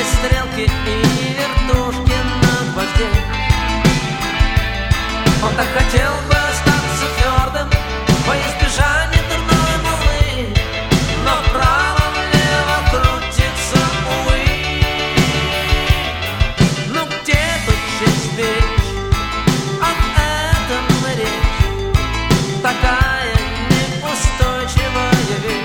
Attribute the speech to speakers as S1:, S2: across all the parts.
S1: и стрелки, и вертушки на гвозде. Он так хотел бы остаться твердым во избежание дурной волны, но вправо-влево крутится, увы. Ну где тут честь беречь? Об этом и речь. Такая неустойчивая вещь.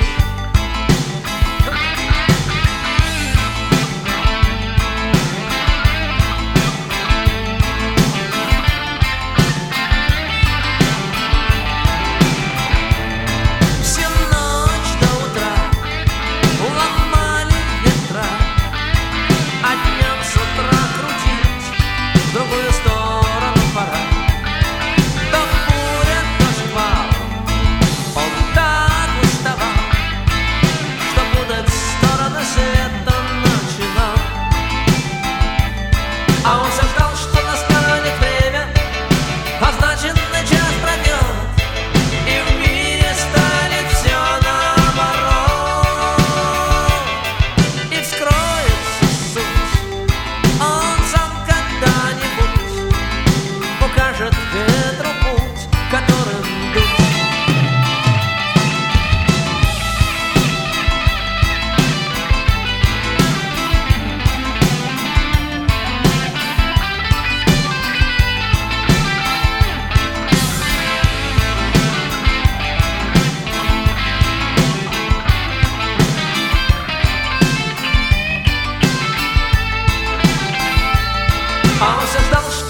S1: А он все ждал, что настанет время, означенный час пройдет, и в мире станет все наоборот. И вскроется суть, он сам когда-нибудь покажет ветру путь, которым дуть. А он все ждал,